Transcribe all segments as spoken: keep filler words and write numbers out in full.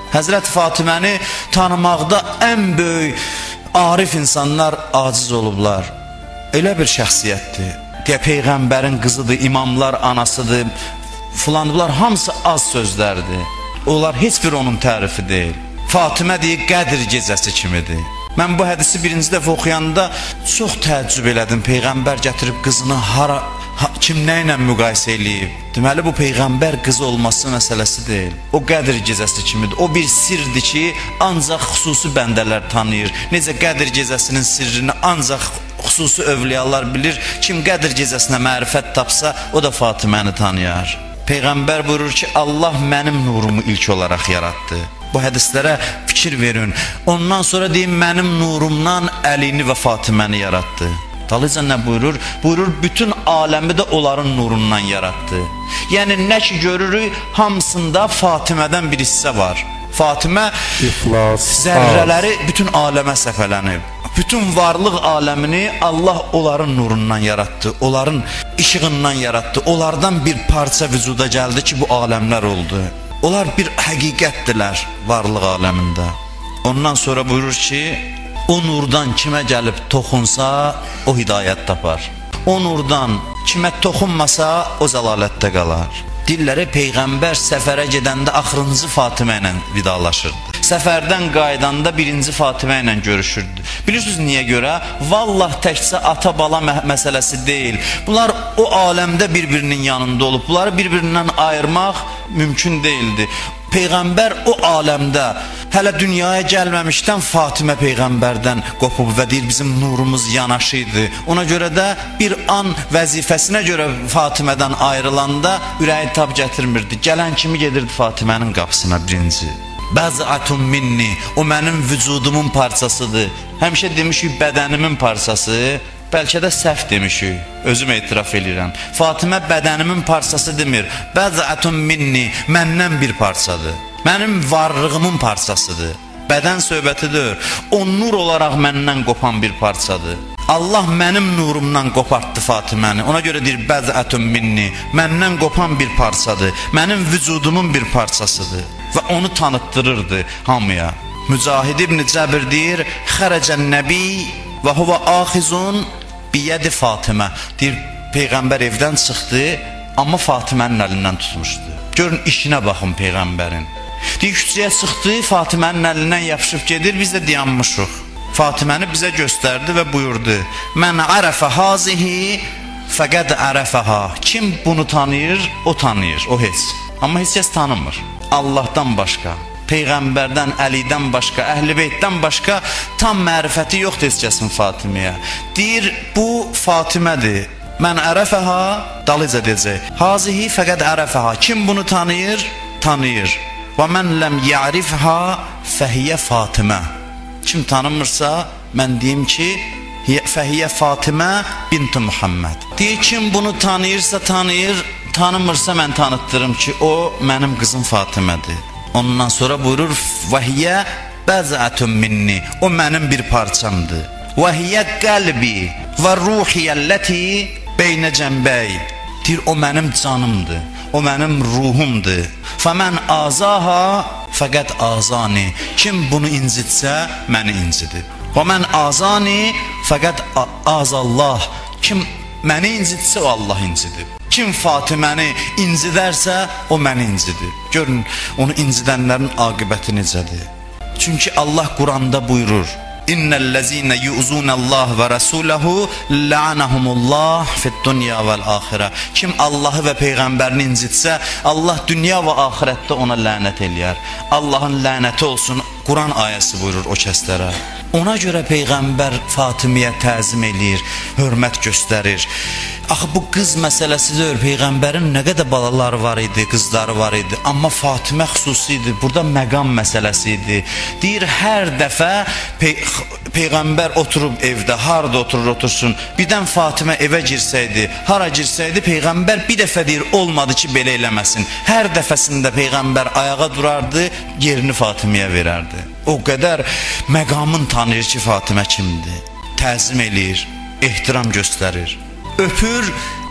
Həzrət Fatiməni tanımaqda ən böyük arif insanlar aciz olublar. Elə bir şəxsiyyətdir. Deyə Peyğəmbərin qızıdır, imamlar anasıdır, filandılar, hamısı az sözlərdir. Onlar heç bir onun tərifi deyil. Fatimə deyir, Qədr gecəsi kimidir. Mən bu hədisi birinci dəfə oxuyanda çox təəccüb elədim. Peyğəmbər gətirib qızını hara, ha, kim nə ilə müqayisə eləyib? Deməli, bu Peyğəmbər qızı olması məsələsi deyil. O Qədr gecəsi kimidir. O bir sirdir ki, ancaq xüsusi bəndələr tanıyır. Necə Qədr gecəsinin sirrini ancaq xüsusi övliyalar bilir. Kim Qədr gecəsinə mərifət tapsa, o da Fatiməni tanıyar. Peyğəmbər buyurur ki, Allah mənim nurumu ilk olaraq yaratdı. Bu hədislərə fikir verin. Ondan sonra deyim, mənim nurumdan Əlini və Fatiməni yaratdı. Dalıca nə buyurur? Buyurur, bütün aləmi də onların nurundan yaratdı. Yəni, nə ki görürük, hamısında Fatimədən bir hissə var. Fatimə İflas, zərrələri bütün aləmə səfələnib. Bütün varlıq aləmini Allah onların nurundan yarattı, onların işığından yarattı. Onlardan bir parça vücuda gəldi ki, bu aləmlər oldu. Onlar bir həqiqətdirlər varlıq aləmində. Ondan sonra buyurur ki, o nurdan kimə gəlib toxunsa, o hidayət tapar. O nurdan kimə toxunmasa, o zəlalətdə qalar. Dilləri Peyğəmbər səfərə gedəndə axırıncı Fatimə ilə vidalaşırdı. Səfərdən qaydanda birinci Fatimə ilə görüşürdü. Bilirsiniz niyə görə? Vallah təkcə ata-bala məsələsi deyil. Bunlar o aləmdə bir-birinin yanında olub. Bunları bir-birindən ayırmaq mümkün deyildi. Peyğəmbər o aləmdə hələ dünyaya gəlməmişdən Fatimə Peyğəmbərdən qopub və deyir, bizim nurumuz yanaşı idi. Ona görə də bir an vəzifəsinə görə Fatimədən ayrılanda ürəyi tab gətirmirdi. Gələn kimi gedirdi Fatimənin qapısına birinci. Bəzətun minni, o mənim vücudumun parçasıdır. Həmişə demişik bədənimin parçası. Bəlkə də səhv demişik, özüm etiraf edirəm. Fatimə bədənimin parçası demir. Bəzətun minni, məndən bir parçadır. Mənim varlığımın parçasıdır. Bədən söhbətidir. O nur olaraq məndən qopan bir parçadır. Allah mənim nurumdan qopartdı Fatiməni. Ona görə deyir, bəzətun minni, məndən qopan bir parçadır. Mənim vücudumun bir parçasıdır. Və onu tanıtdırırdı hamıya. Mücahid ibn Cəbir deyir, xərəcən nəbi və huvə axizun biyədi Fatimə. Deyir, Peyğəmbər evdən çıxdı, amma Fatimənin əlindən tutmuşdu. Görün, işinə baxın Peyğəmbərin. Deyir, küçəyə çıxdı, Fatimənin əlindən yapışıb gedir, biz də dayanmışıq. Fatiməni bizə göstərdi və buyurdu, mən ərəfə hazihi fəqəd ərəfəha. Kim bunu tanıyır, o tanıyır, o heç. Amma heç kəs tanımır. Allahdan başqa, Peyğəmbərdən, Əlidən başqa, Əhl-i Beytdən başqa tam mərifəti yoxdur heç kəsin Fatiməyə. Deyir, bu Fatimədir. Mən ərəfəha, dalıca deyəcək. Hazihi fəqəd ərəfəha. Kim bunu tanıyır? Tanıyır. Və mən ləm ya'rifha fəhiyyə Fatimə. Kim tanımırsa, mən deyim ki, fəhiyyə Fatimə bint-i Muhammed. Deyir, kim bunu tanıyırsa tanıyır, tanımırsa mən tanıtdırım ki, o mənim qızım Fatimədir. Ondan sonra buyurur, vəhiyyə bəzətun minni, o mənim bir parçamdır. Vəhiyyə qəlbi və ruhiyyəlləti beynə cəmbəy. Deyir, o mənim canımdır, o mənim ruhumdur. Fəmən azaha fəqət azani. Kim bunu incitsə, məni incidir. Və mən azani fəqət azallah. Kim məni incitsə, o Allah incidir. Kim Fatiməni incidərsə, o məni incidir. Görün, onu incidənlərin aqibəti necədir? Çünki Allah Quranda buyurur, İnnellezine yu'zunallah və rasulahu la'anahumullah fid-dunya vel-axirə. Kim Allahı və peyğəmbərini incitsə, Allah dünya və axirətdə ona lənət eləyər. Allahın lənəti olsun. Quran ayəsi buyurur o kəslərə. Ona görə peyğəmbər Fatimiyə təzim eləyir, hörmət göstərir. Axı bu qız məsələsidir. Peyğəmbərin nə qədər balaları var idi, qızları var idi. Amma Fatimə xüsusi idi. Burada məqam məsələsi idi. Deyir, hər dəfə pey Peyğəmbər oturub evdə, harada oturur otursun, birdən Fatimə evə girsəydi, hara girsəydi, Peyğəmbər bir dəfə deyir, olmadı ki, belə eləməsin. Hər dəfəsində Peyğəmbər ayağa durardı, yerini Fatiməyə verərdi. O qədər məqamın tanıyır ki, Fatimə kimdir. Təzim eləyir, ehtiram göstərir. Öpür,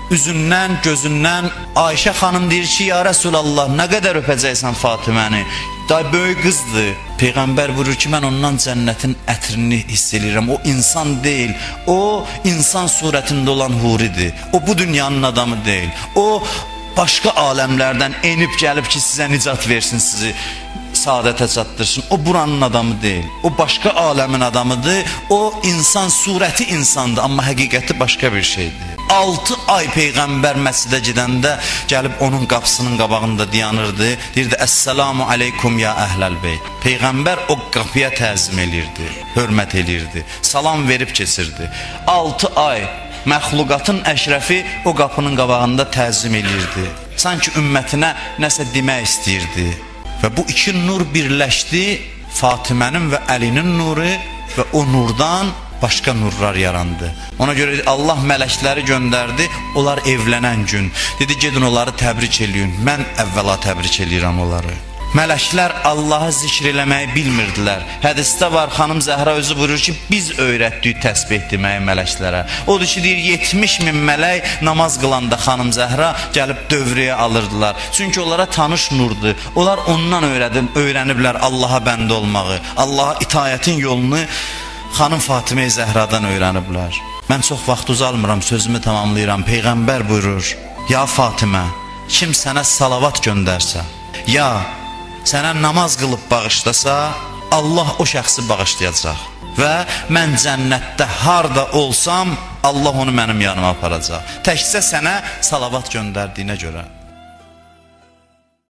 üzündən, gözündən. Ayşə xanım deyir ki, ya Rəsulallah, nə qədər öpəcəksən Fatiməni? Day böyük qızdır. Peyğəmbər buyurur ki, mən ondan cənnətin ətrini hiss edirəm. O insan deyil, o insan surətində olan huridir. O bu dünyanın adamı deyil. O başqa aləmlərdən enib gəlib ki, sizə nicat versin, sizi saadətə çatdırsın. O buranın adamı deyil. O başqa aləmin adamıdır. O insan surəti insandır, amma həqiqəti başqa bir şeydir. Altı ay Peyğəmbər məscidə gedəndə gəlib onun qapısının qabağında dayanırdı. Deyirdi, Əssəlamu aleykum ya əhləl beyt. Peyğəmbər o qapıya təzim elirdi, hörmət elirdi, salam verib keçirdi. Altı ay məxluqatın əşrəfi o qapının qabağında təzim elirdi. Sanki ümmətinə nəsə demək istəyirdi. Və bu iki nur birləşdi, Fatimənin və Əlinin nuru, və o nurdan başqa nurlar yarandı. Ona görə Allah mələkləri göndərdi, onlar evlənən gün. Dedi, gedin onları təbrik eləyin. Mən əvvəla təbrik eləyirəm onları. Mələklər Allahı zikr eləməyi bilmirdilər. Hədisdə var, xanım Zəhra özü buyurur ki, biz öyrətdik təsbih deməyi mələklərə. Odur ki, deyir, yetmiş min mələk namaz qılanda xanım Zəhra gəlib dövrəyə alırdılar. Çünki onlara tanış nurdur. Onlar ondan öyrədim, öyrəniblər Allaha bəndə olmağı, Allaha itayətin yolunu xanım Fatimə Zəhradan öyrəniblər. Mən çox vaxt uzalmıram, sözümü tamamlayıram. Peyğəmbər buyurur, ya Fatimə, kim sənə salavat göndərsə, ya sənə namaz qılıb bağışlasa, Allah o şəxsi bağışlayacaq. Və mən cənnətdə harda olsam, Allah onu mənim yanıma aparacaq. Təkcə sənə salavat göndərdiyinə görə.